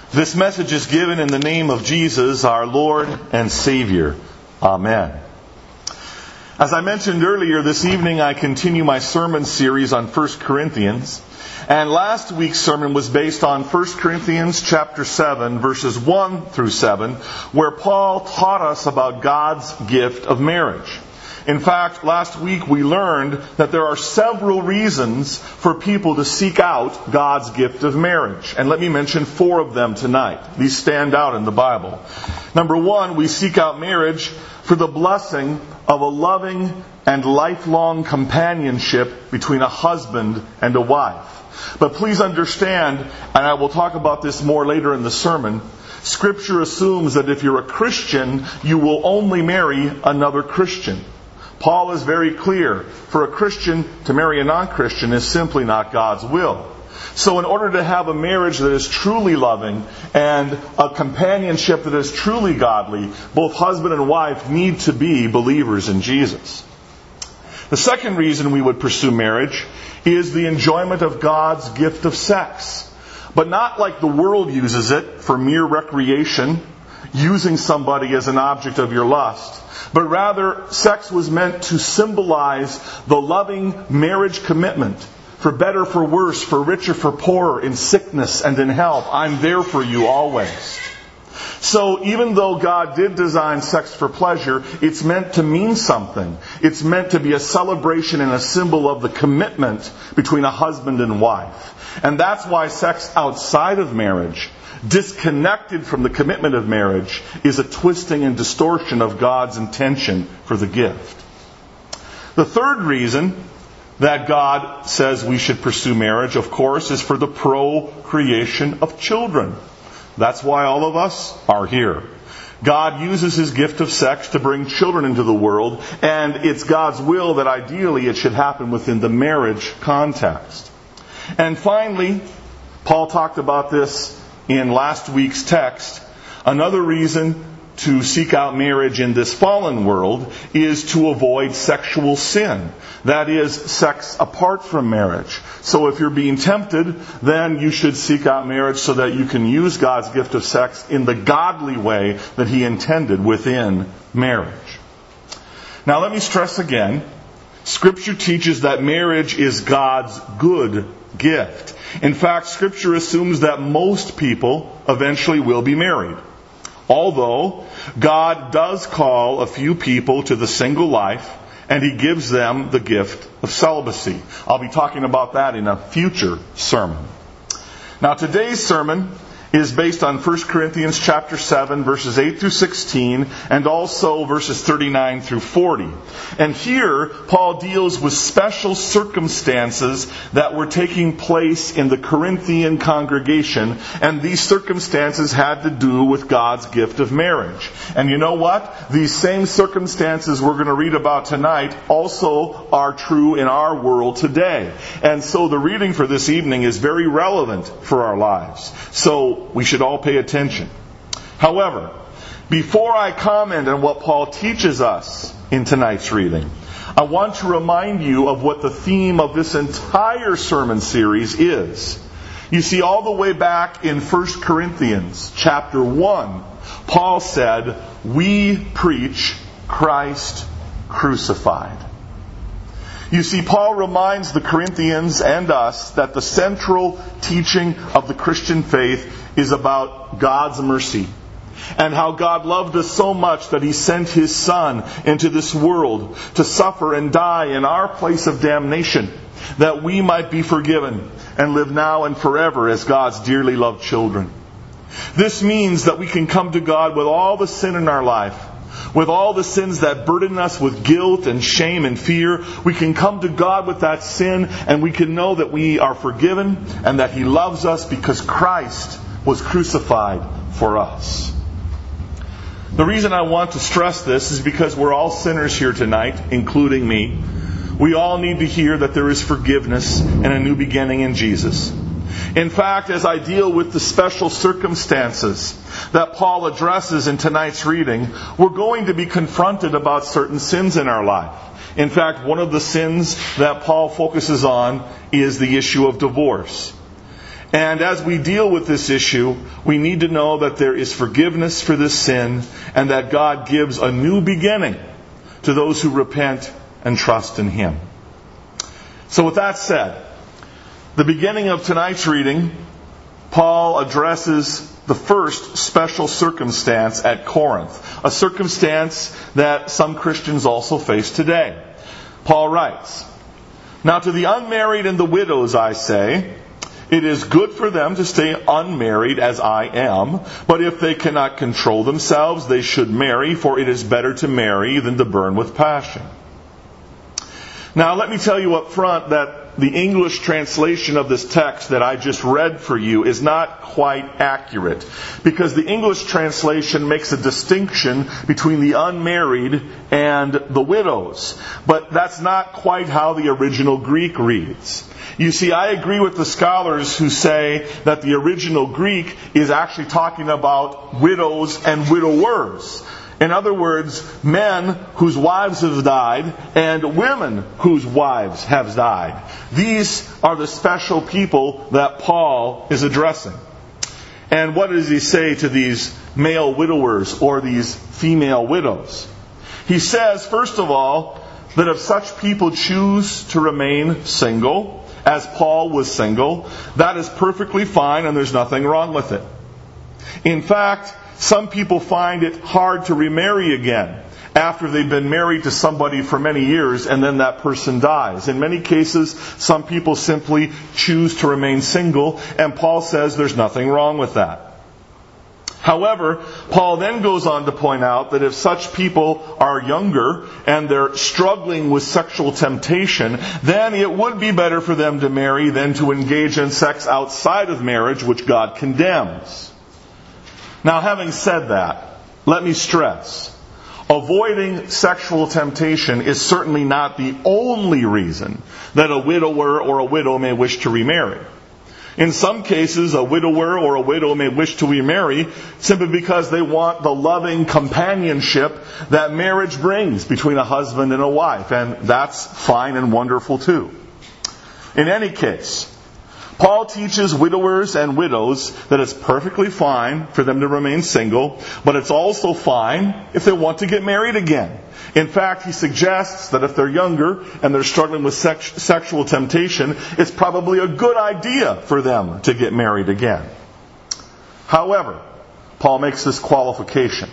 This message is given in the name of Jesus, our Lord and Savior. Amen. As I mentioned earlier, this evening I continue my sermon series on 1 Corinthians. And last week's sermon was based on 1 Corinthians chapter 7, verses 1 through 7, where Paul taught us about God's gift of marriage. In fact, last week we learned that there are several reasons for people to seek out God's gift of marriage. And let me mention 4 of them tonight. These stand out in the Bible. Number 1, we seek out marriage for the blessing of a loving and lifelong companionship between a husband and a wife. But please understand, and I will talk about this more later in the sermon, Scripture assumes that if you're a Christian, you will only marry another Christian. Paul is very clear. For a Christian to marry a non-Christian is simply not God's will. So in order to have a marriage that is truly loving and a companionship that is truly godly, both husband and wife need to be believers in Jesus. The second reason we would pursue marriage is the enjoyment of God's gift of sex. But not like the world uses it for mere recreation, using somebody as an object of your lust. But rather, sex was meant to symbolize the loving marriage commitment. For better, for worse, for richer, for poorer, in sickness and in health. I'm there for you always. So even though God did design sex for pleasure, it's meant to mean something. It's meant to be a celebration and a symbol of the commitment between a husband and wife. And that's why sex outside of marriage, disconnected from the commitment of marriage, is a twisting and distortion of God's intention for the gift. The third reason that God says we should pursue marriage, of course, is for the procreation of children. That's why all of us are here. God uses His gift of sex to bring children into the world, and it's God's will that ideally it should happen within the marriage context. And finally, Paul talked about this in last week's text. Another reason to seek out marriage in this fallen world is to avoid sexual sin. That is, sex apart from marriage. So if you're being tempted, then you should seek out marriage so that you can use God's gift of sex in the godly way that He intended within marriage. Now let me stress again, Scripture teaches that marriage is God's good gift. In fact, Scripture assumes that most people eventually will be married. Although God does call a few people to the single life, and He gives them the gift of celibacy. I'll be talking about that in a future sermon. Now today's sermon is based on 1 Corinthians chapter 7, verses 8 through 16, and also verses 39 through 40. And here, Paul deals with special circumstances that were taking place in the Corinthian congregation, and these circumstances had to do with God's gift of marriage. And you know what? These same circumstances we're going to read about tonight also are true in our world today. And so the reading for this evening is very relevant for our lives. So we should all pay attention. However, before I comment on what Paul teaches us in tonight's reading, I want to remind you of what the theme of this entire sermon series is. You see, all the way back in 1 Corinthians chapter 1, Paul said, "We preach Christ crucified." You see, Paul reminds the Corinthians and us that the central teaching of the Christian faith is about God's mercy, and how God loved us so much that He sent His Son into this world to suffer and die in our place of damnation, that we might be forgiven and live now and forever as God's dearly loved children. This means that we can come to God with all the sin in our life, with all the sins that burden us with guilt and shame and fear. We can come to God with that sin, and we can know that we are forgiven and that He loves us because Christ was crucified for us. The reason I want to stress this is because we're all sinners here tonight, including me. We all need to hear that there is forgiveness and a new beginning in Jesus. In fact, as I deal with the special circumstances that Paul addresses in tonight's reading, we're going to be confronted about certain sins in our life. In fact, one of the sins that Paul focuses on is the issue of divorce. And as we deal with this issue, we need to know that there is forgiveness for this sin and that God gives a new beginning to those who repent and trust in Him. So with that said, the beginning of tonight's reading, Paul addresses the first special circumstance at Corinth, a circumstance that some Christians also face today. Paul writes, "Now to the unmarried and the widows I say, it is good for them to stay unmarried as I am, but if they cannot control themselves, they should marry, for it is better to marry than to burn with passion." Now let me tell you up front that the English translation of this text that I just read for you is not quite accurate, because the English translation makes a distinction between the unmarried and the widows. But that's not quite how the original Greek reads. You see, I agree with the scholars who say that the original Greek is actually talking about widows and widowers. In other words, men whose wives have died and women whose wives have died. These are the special people that Paul is addressing. And what does he say to these male widowers or these female widows? He says, first of all, that if such people choose to remain single, as Paul was single, that is perfectly fine and there's nothing wrong with it. In fact, some people find it hard to remarry again after they've been married to somebody for many years and then that person dies. In many cases, some people simply choose to remain single, and Paul says there's nothing wrong with that. However, Paul then goes on to point out that if such people are younger and they're struggling with sexual temptation, then it would be better for them to marry than to engage in sex outside of marriage, which God condemns. Now, having said that, let me stress, avoiding sexual temptation is certainly not the only reason that a widower or a widow may wish to remarry. In some cases, a widower or a widow may wish to remarry simply because they want the loving companionship that marriage brings between a husband and a wife, and that's fine and wonderful too. In any case, Paul teaches widowers and widows that it's perfectly fine for them to remain single, but it's also fine if they want to get married again. In fact, he suggests that if they're younger and they're struggling with sexual temptation, it's probably a good idea for them to get married again. However, Paul makes this qualification.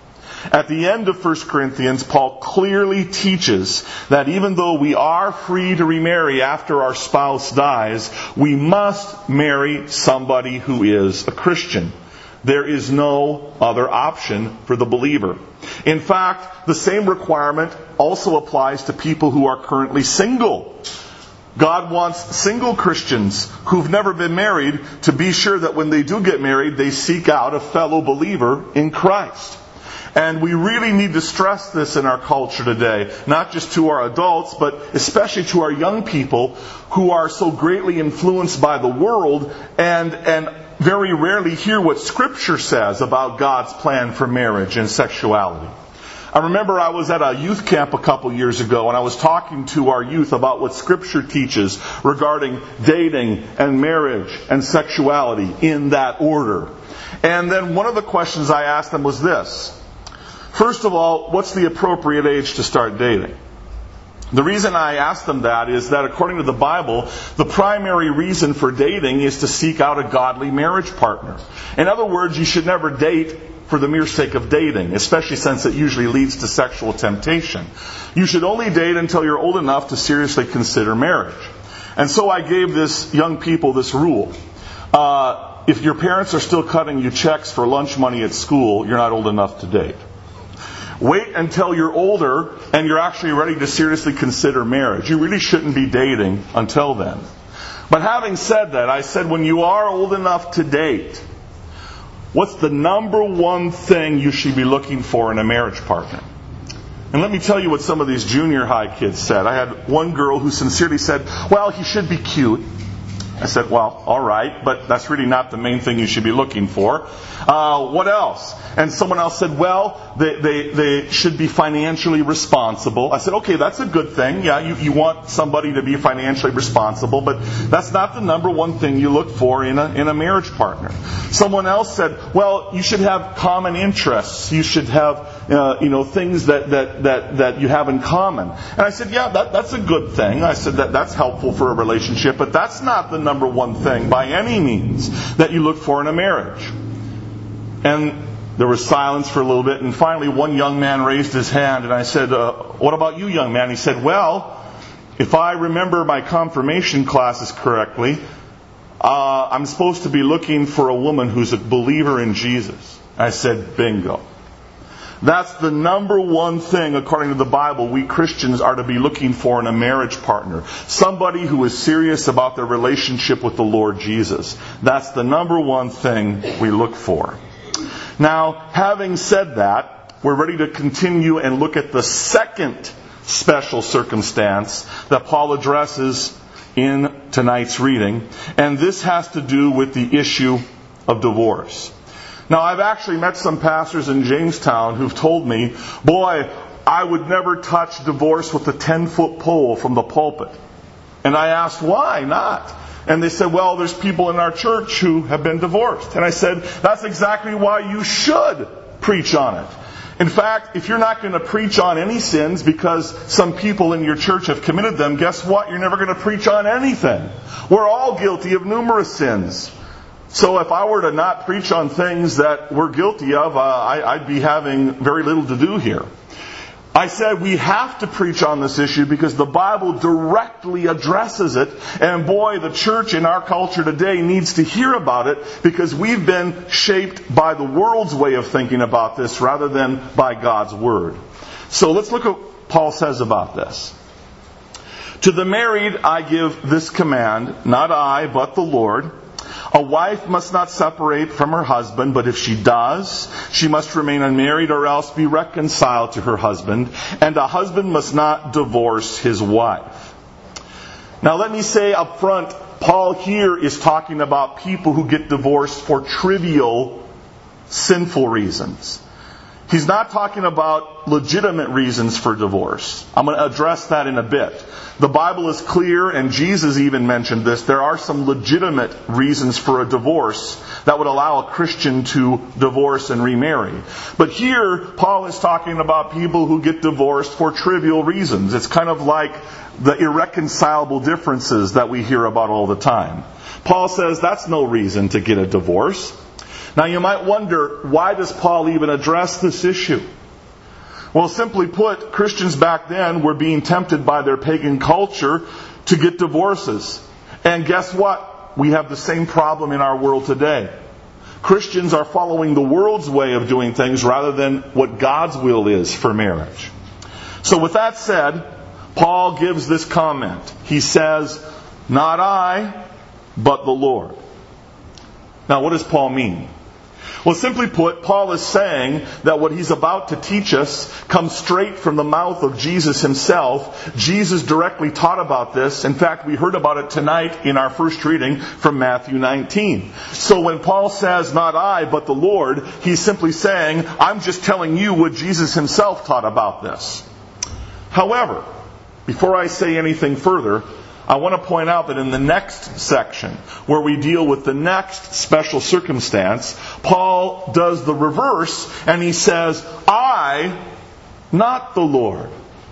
At the end of 1 Corinthians, Paul clearly teaches that even though we are free to remarry after our spouse dies, we must marry somebody who is a Christian. There is no other option for the believer. In fact, the same requirement also applies to people who are currently single. God wants single Christians who've never been married to be sure that when they do get married, they seek out a fellow believer in Christ. And we really need to stress this in our culture today, not just to our adults, but especially to our young people who are so greatly influenced by the world and very rarely hear what Scripture says about God's plan for marriage and sexuality. I remember I was at a youth camp a couple years ago, and I was talking to our youth about what Scripture teaches regarding dating and marriage and sexuality in that order. And then one of the questions I asked them was this. First of all, what's the appropriate age to start dating? The reason I asked them that is that according to the Bible, the primary reason for dating is to seek out a godly marriage partner. In other words, you should never date for the mere sake of dating, especially since it usually leads to sexual temptation. You should only date until you're old enough to seriously consider marriage. And so I gave this young people this rule. If your parents are still cutting you checks for lunch money at school, you're not old enough to date. Wait until you're older and you're actually ready to seriously consider marriage. You really shouldn't be dating until then. But having said that, I said when you are old enough to date, what's the number one thing you should be looking for in a marriage partner? And let me tell you what some of these junior high kids said. I had one girl who sincerely said, well, he should be cute. I said, well, all right, but that's really not the main thing you should be looking for. What else? And someone else said, well, they should be financially responsible. I said, okay, that's a good thing. Yeah, you want somebody to be financially responsible, but that's not the number one thing you look for in a marriage partner. Someone else said, well, you should have common interests. You should have things that you have in common. And I said, yeah, that's a good thing. I said that's helpful for a relationship, but that's not the number one thing by any means that you look for in a marriage. And there was silence for a little bit, and finally one young man raised his hand, and I said, what about you, young man? He said, well, if I remember my confirmation classes correctly, I'm supposed to be looking for a woman who's a believer in Jesus. I said, bingo. That's the number one thing, according to the Bible, we Christians are to be looking for in a marriage partner. Somebody who is serious about their relationship with the Lord Jesus. That's the number one thing we look for. Now, having said that, we're ready to continue and look at the second special circumstance that Paul addresses in tonight's reading. And this has to do with the issue of divorce. Now, I've actually met some pastors in Jamestown who've told me, boy, I would never touch divorce with a 10-foot pole from the pulpit. And I asked, why not? And they said, well, there's people in our church who have been divorced. And I said, that's exactly why you should preach on it. In fact, if you're not going to preach on any sins because some people in your church have committed them, guess what? You're never going to preach on anything. We're all guilty of numerous sins. So if I were to not preach on things that we're guilty of, I'd be having very little to do here. I said we have to preach on this issue because the Bible directly addresses it. And boy, the church in our culture today needs to hear about it because we've been shaped by the world's way of thinking about this rather than by God's Word. So let's look at what Paul says about this. To the married I give this command, not I, but the Lord. A wife must not separate from her husband, but if she does, she must remain unmarried or else be reconciled to her husband. And a husband must not divorce his wife. Now let me say up front, Paul here is talking about people who get divorced for trivial, sinful reasons. He's not talking about legitimate reasons for divorce. I'm going to address that in a bit. The Bible is clear, and Jesus even mentioned this. There are some legitimate reasons for a divorce that would allow a Christian to divorce and remarry. But here, Paul is talking about people who get divorced for trivial reasons. It's kind of like the irreconcilable differences that we hear about all the time. Paul says that's no reason to get a divorce. Now you might wonder, why does Paul even address this issue? Well, simply put, Christians back then were being tempted by their pagan culture to get divorces. And guess what? We have the same problem in our world today. Christians are following the world's way of doing things rather than what God's will is for marriage. So with that said, Paul gives this comment. He says, not I, but the Lord. Now what does Paul mean? Well, simply put, Paul is saying that what he's about to teach us comes straight from the mouth of Jesus himself. Jesus directly taught about this. In fact, we heard about it tonight in our first reading from Matthew 19. So when Paul says, not I, but the Lord, he's simply saying, I'm just telling you what Jesus himself taught about this. However, before I say anything further, I want to point out that in the next section, where we deal with the next special circumstance, Paul does the reverse, and he says, I, not the Lord.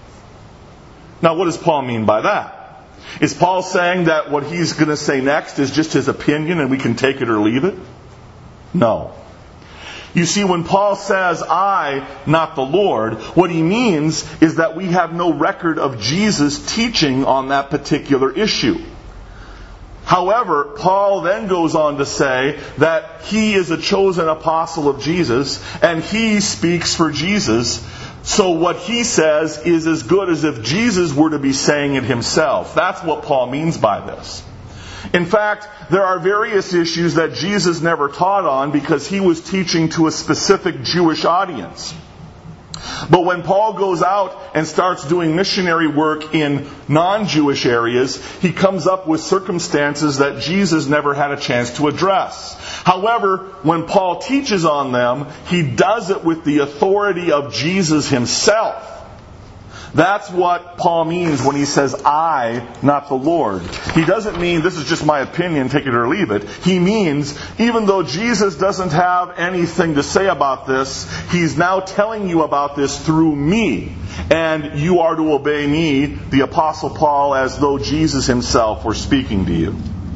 Now, what does Paul mean by that? Is Paul saying that what he's going to say next is just his opinion and we can take it or leave it? No. You see, when Paul says, I, not the Lord, what he means is that we have no record of Jesus teaching on that particular issue. However, Paul then goes on to say that he is a chosen apostle of Jesus, and he speaks for Jesus. So what he says is as good as if Jesus were to be saying it himself. That's what Paul means by this. In fact, there are various issues that Jesus never taught on because he was teaching to a specific Jewish audience. But when Paul goes out and starts doing missionary work in non-Jewish areas, he comes up with circumstances that Jesus never had a chance to address. However, when Paul teaches on them, he does it with the authority of Jesus himself. That's what Paul means when he says, I, not the Lord. He doesn't mean, this is just my opinion, take it or leave it. He means, even though Jesus doesn't have anything to say about this, he's now telling you about this through me. And you are to obey me, the Apostle Paul, as though Jesus himself were speaking to you.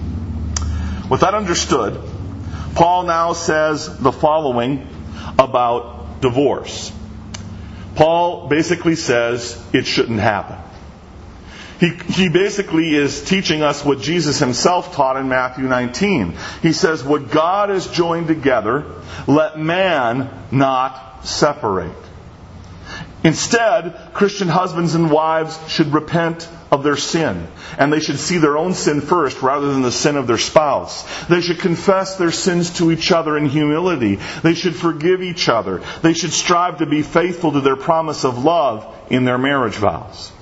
With that understood, Paul now says the following about divorce. Paul basically says it shouldn't happen. He basically is teaching us what Jesus himself taught in Matthew 19. He says, what God has joined together, let man not separate. Instead, Christian husbands and wives should repent of their sin. And they should see their own sin first rather than the sin of their spouse. They should confess their sins to each other in humility. They should forgive each other. They should strive to be faithful to their promise of love in their marriage vows.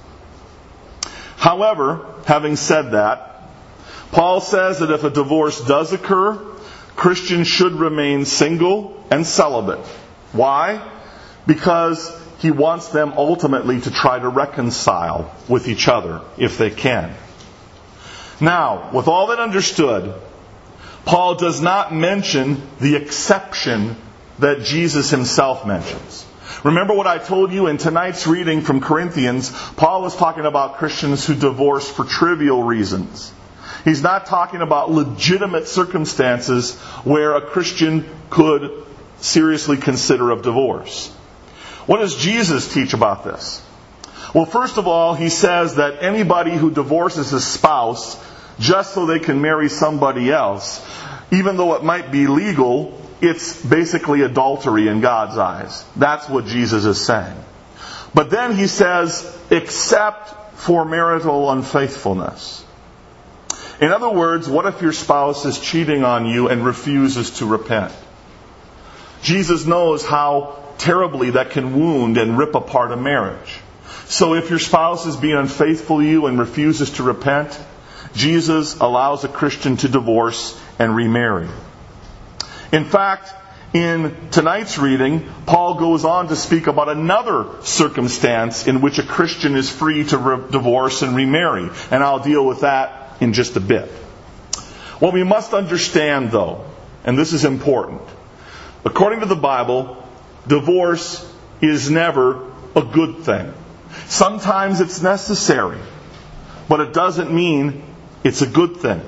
However, having said that, Paul says that if a divorce does occur, Christians should remain single and celibate. Why? Because he wants them ultimately to try to reconcile with each other if they can. Now, with all that understood, Paul does not mention the exception that Jesus himself mentions. Remember what I told you in tonight's reading from Corinthians, Paul is talking about Christians who divorce for trivial reasons. He's not talking about legitimate circumstances where a Christian could seriously consider of divorce. What does Jesus teach about this? Well, first of all, he says that anybody who divorces his spouse just so they can marry somebody else, even though it might be legal, it's basically adultery in God's eyes. That's what Jesus is saying. But then he says, except for marital unfaithfulness. In other words, what if your spouse is cheating on you and refuses to repent? Jesus knows how terribly that can wound and rip apart a marriage. So if your spouse is being unfaithful to you and refuses to repent, Jesus allows a Christian to divorce and remarry. In fact, in tonight's reading, Paul goes on to speak about another circumstance in which a Christian is free to divorce and remarry. And I'll deal with that in just a bit. What we must understand, though, and this is important, according to the Bible, divorce is never a good thing. Sometimes it's necessary, but it doesn't mean it's a good thing.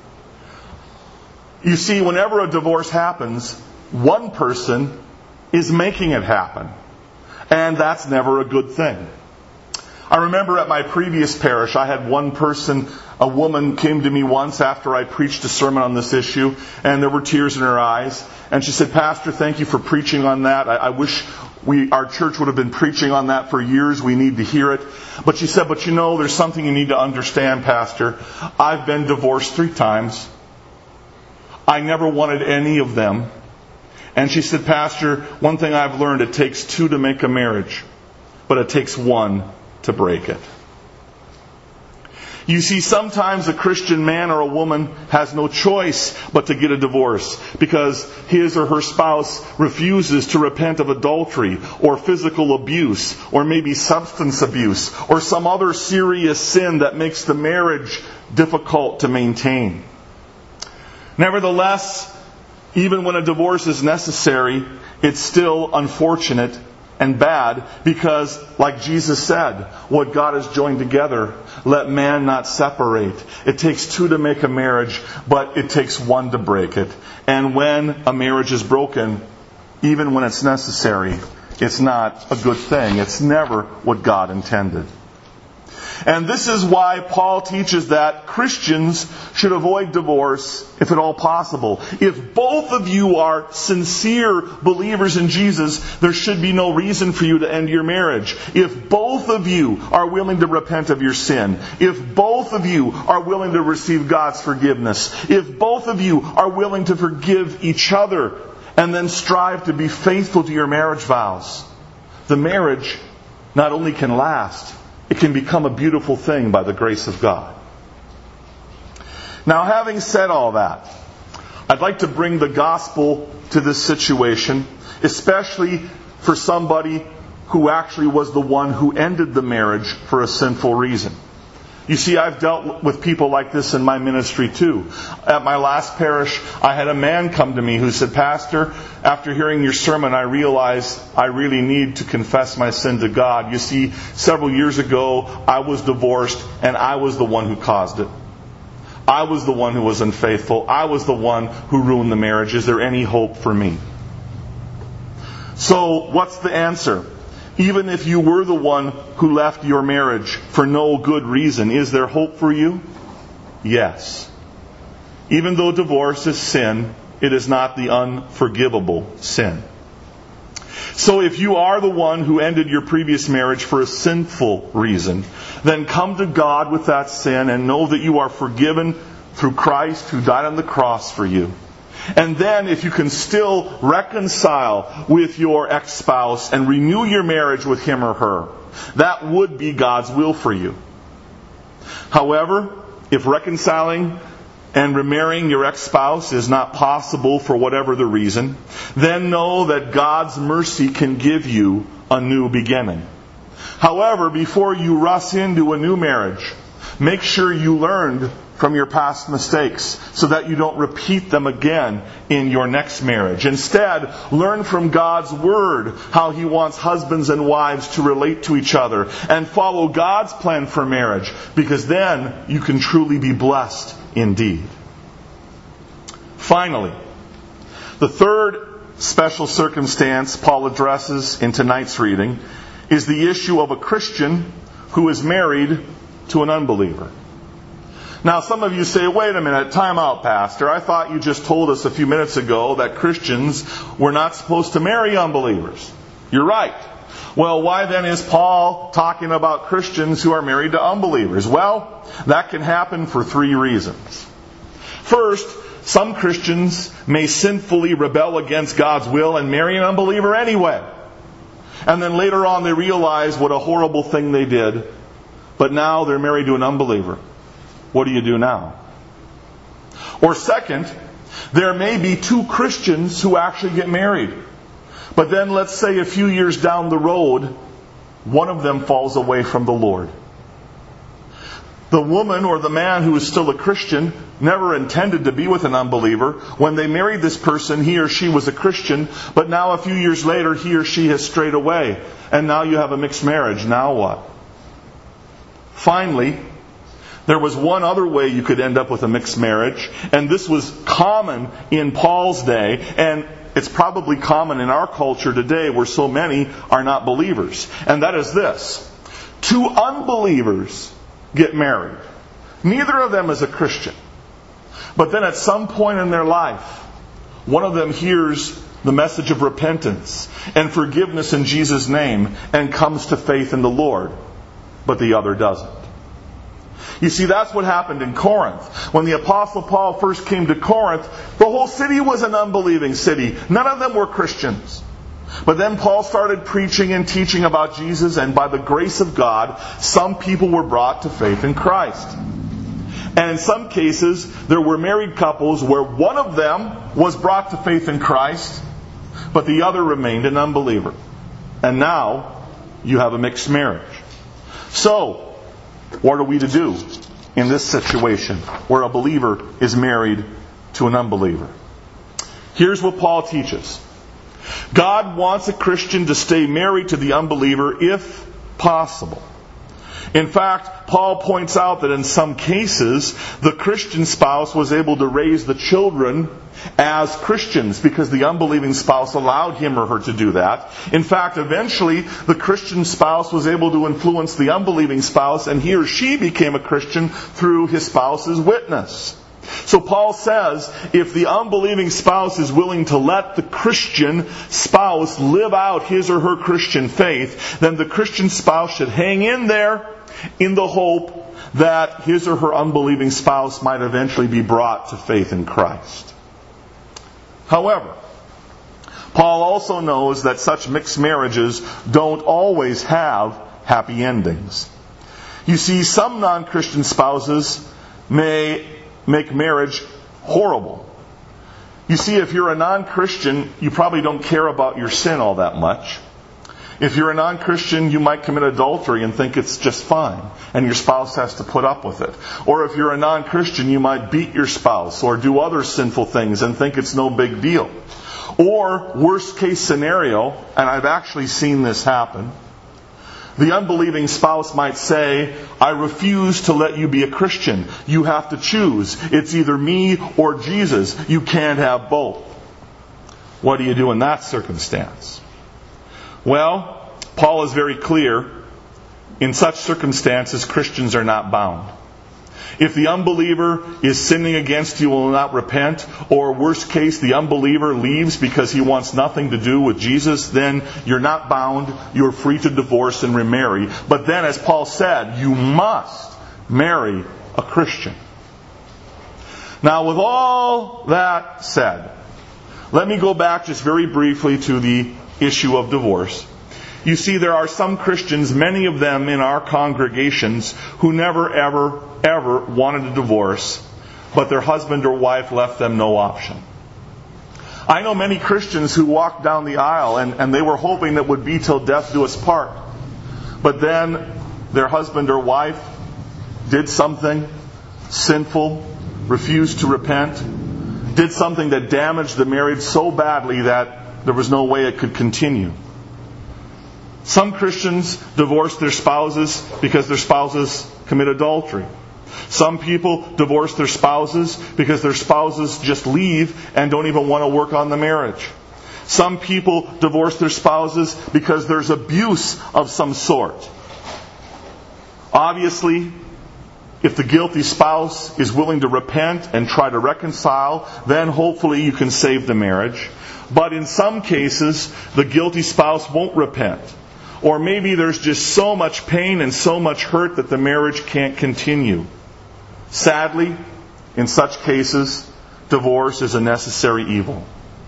You see, whenever a divorce happens, one person is making it happen. And that's never a good thing. I remember at my previous parish, I had one person, a woman came to me once after I preached a sermon on this issue, and there were tears in her eyes. And she said, Pastor, thank you for preaching on that. I wish our church would have been preaching on that for years. We need to hear it. But she said, but you know, there's something you need to understand, Pastor. I've been divorced 3 times. I never wanted any of them. And she said, Pastor, one thing I've learned, it takes 2 to make a marriage, but it takes 1 to break it. You see, sometimes a Christian man or a woman has no choice but to get a divorce because his or her spouse refuses to repent of adultery or physical abuse or maybe substance abuse or some other serious sin that makes the marriage difficult to maintain. Nevertheless, even when a divorce is necessary, it's still unfortunate and bad because, like Jesus said, what God has joined together, let man not separate. It takes 2 to make a marriage, but it takes 1 to break it. And when a marriage is broken, even when it's necessary, it's not a good thing. It's never what God intended. And this is why Paul teaches that Christians should avoid divorce if at all possible. If both of you are sincere believers in Jesus, there should be no reason for you to end your marriage. If both of you are willing to repent of your sin, if both of you are willing to receive God's forgiveness, if both of you are willing to forgive each other and then strive to be faithful to your marriage vows, the marriage not only can last, it can become a beautiful thing by the grace of God. Now, having said all that, I'd like to bring the gospel to this situation, especially for somebody who actually was the one who ended the marriage for a sinful reason. You see, I've dealt with people like this in my ministry too. At my last parish, I had a man come to me who said, "Pastor, after hearing your sermon, I realized I really need to confess my sin to God. You see, several years ago, I was divorced, and I was the one who caused it. I was the one who was unfaithful. I was the one who ruined the marriage. Is there any hope for me?" So, what's the answer? Even if you were the one who left your marriage for no good reason, is there hope for you? Yes. Even though divorce is sin, it is not the unforgivable sin. So if you are the one who ended your previous marriage for a sinful reason, then come to God with that sin and know that you are forgiven through Christ who died on the cross for you. And then if you can still reconcile with your ex-spouse and renew your marriage with him or her, that would be God's will for you. However, if reconciling and remarrying your ex-spouse is not possible for whatever the reason, then know that God's mercy can give you a new beginning. However, before you rush into a new marriage, make sure you learned from your past mistakes so that you don't repeat them again in your next marriage. Instead, learn from God's Word how He wants husbands and wives to relate to each other and follow God's plan for marriage, because then you can truly be blessed indeed. Finally, the third special circumstance Paul addresses in tonight's reading is the issue of a Christian who is married to an unbeliever. Now, some of you say, "Wait a minute, time out, Pastor. I thought you just told us a few minutes ago that Christians were not supposed to marry unbelievers." You're right. Well, why then is Paul talking about Christians who are married to unbelievers? Well, that can happen for three reasons. First, some Christians may sinfully rebel against God's will and marry an unbeliever anyway. And then later on they realize what a horrible thing they did, but now they're married to an unbeliever. What do you do now? Or second, there may be two Christians who actually get married. But then let's say a few years down the road, one of them falls away from the Lord. The woman or the man who is still a Christian never intended to be with an unbeliever. When they married this person, he or she was a Christian, but now a few years later, he or she has strayed away. And now you have a mixed marriage. Now what? Finally, there was one other way you could end up with a mixed marriage, and this was common in Paul's day, and it's probably common in our culture today where so many are not believers. And that is this: two unbelievers get married. Neither of them is a Christian. But then at some point in their life, one of them hears the message of repentance and forgiveness in Jesus' name and comes to faith in the Lord, but the other doesn't. You see, that's what happened in Corinth. When the Apostle Paul first came to Corinth, the whole city was an unbelieving city. None of them were Christians. But then Paul started preaching and teaching about Jesus, and by the grace of God, some people were brought to faith in Christ. And in some cases, there were married couples where one of them was brought to faith in Christ, but the other remained an unbeliever. And now, you have a mixed marriage. So, what are we to do in this situation where a believer is married to an unbeliever? Here's what Paul teaches. God wants a Christian to stay married to the unbeliever if possible. In fact, Paul points out that in some cases, the Christian spouse was able to raise the children as Christians because the unbelieving spouse allowed him or her to do that. In fact, eventually, the Christian spouse was able to influence the unbelieving spouse, and he or she became a Christian through his spouse's witness. So Paul says, if the unbelieving spouse is willing to let the Christian spouse live out his or her Christian faith, then the Christian spouse should hang in there in the hope that his or her unbelieving spouse might eventually be brought to faith in Christ. However, Paul also knows that such mixed marriages don't always have happy endings. You see, some non-Christian spouses may make marriage horrible. You see, if you're a non-Christian, you probably don't care about your sin all that much. If you're a non-Christian, you might commit adultery and think it's just fine, and your spouse has to put up with it. Or if you're a non-Christian, you might beat your spouse or do other sinful things and think it's no big deal. Or, worst case scenario, and I've actually seen this happen, the unbelieving spouse might say, I refuse to let you be a Christian. You have to choose. It's either me or Jesus. You can't have both. What do you do in that circumstance? Well, Paul is very clear. In such circumstances, Christians are not bound. If the unbeliever is sinning against you and will not repent, or worst case, the unbeliever leaves because he wants nothing to do with Jesus, then you're not bound. You're free to divorce and remarry. But then, as Paul said, you must marry a Christian. Now, with all that said, let me go back just very briefly to the issue of divorce. You see, there are some Christians, many of them in our congregations, who never, ever wanted a divorce, but their husband or wife left them no option. I know many Christians who walked down the aisle and they were hoping that would be till death do us part. But then their husband or wife did something sinful, refused to repent, did something that damaged the marriage so badly that there was no way it could continue. Some Christians divorce their spouses because their spouses commit adultery. Some people divorce their spouses because their spouses just leave and don't even want to work on the marriage. Some people divorce their spouses because there's abuse of some sort. Obviously, if the guilty spouse is willing to repent and try to reconcile, then hopefully you can save the marriage. But in some cases, the guilty spouse won't repent. Or maybe there's just so much pain and so much hurt that the marriage can't continue. Sadly, in such cases, divorce is a necessary evil.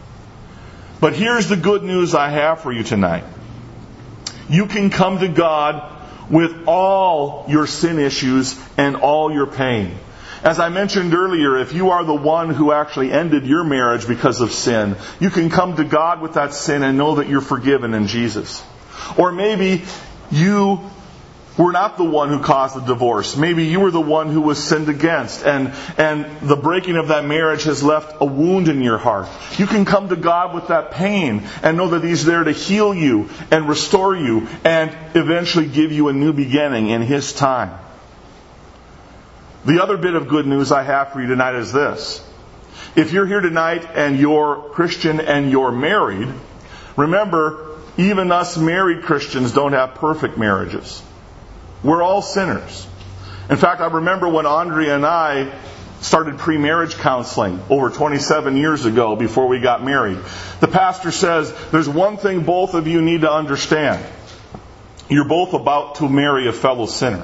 But here's the good news I have for you tonight. You can come to God with all your sin issues and all your pain. As I mentioned earlier, if you are the one who actually ended your marriage because of sin, you can come to God with that sin and know that you're forgiven in Jesus. Or maybe you were not the one who caused the divorce. Maybe you were the one who was sinned against, and the breaking of that marriage has left a wound in your heart. You can come to God with that pain and know that He's there to heal you and restore you and eventually give you a new beginning in His time. The other bit of good news I have for you tonight is this. If you're here tonight and you're Christian and you're married, remember, even us married Christians don't have perfect marriages. We're all sinners. In fact, I remember when Andrea and I started pre-marriage counseling over 27 years ago before we got married. The pastor says, there's one thing both of you need to understand. You're both about to marry a fellow sinner.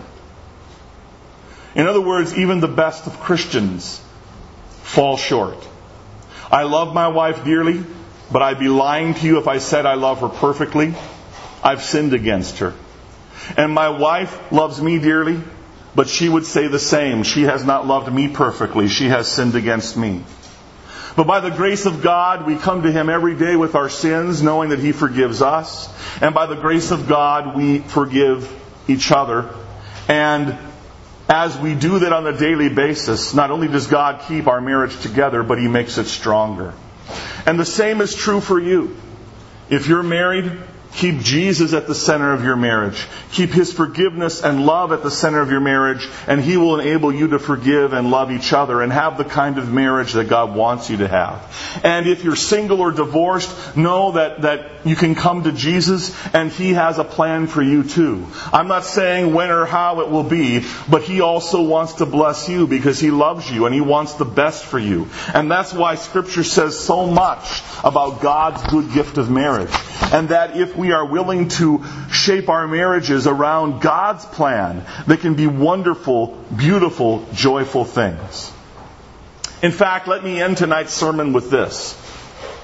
In other words, even the best of Christians fall short. I love my wife dearly, but I'd be lying to you if I said I love her perfectly. I've sinned against her. And my wife loves me dearly, but she would say the same. She has not loved me perfectly. She has sinned against me. But by the grace of God, we come to Him every day with our sins, knowing that He forgives us. And by the grace of God, we forgive each other. And as we do that on a daily basis, not only does God keep our marriage together, but He makes it stronger. And the same is true for you. If you're married, keep Jesus at the center of your marriage. Keep His forgiveness and love at the center of your marriage, and He will enable you to forgive and love each other and have the kind of marriage that God wants you to have. And if you're single or divorced, know that you can come to Jesus and He has a plan for you too. I'm not saying when or how it will be, but He also wants to bless you because He loves you and He wants the best for you. And that's why Scripture says so much about God's good gift of marriage. And that if we are willing to shape our marriages around God's plan, they can be wonderful, beautiful, joyful things. In fact, let me end tonight's sermon with this.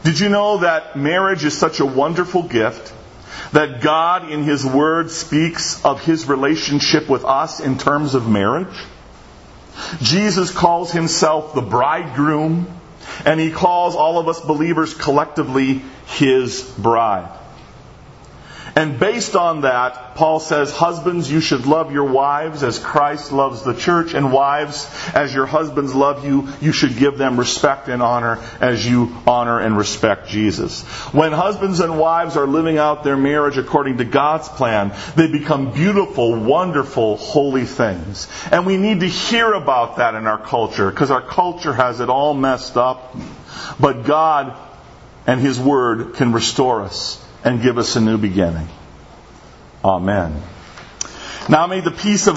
Did you know that marriage is such a wonderful gift that God in His Word speaks of His relationship with us in terms of marriage? Jesus calls Himself the bridegroom, and He calls all of us believers collectively His bride. And based on that, Paul says, husbands, you should love your wives as Christ loves the church, and wives, as your husbands love you, you should give them respect and honor as you honor and respect Jesus. When husbands and wives are living out their marriage according to God's plan, they become beautiful, wonderful, holy things. And we need to hear about that in our culture, because our culture has it all messed up. But God and His Word can restore us and give us a new beginning. Amen. Now may the peace of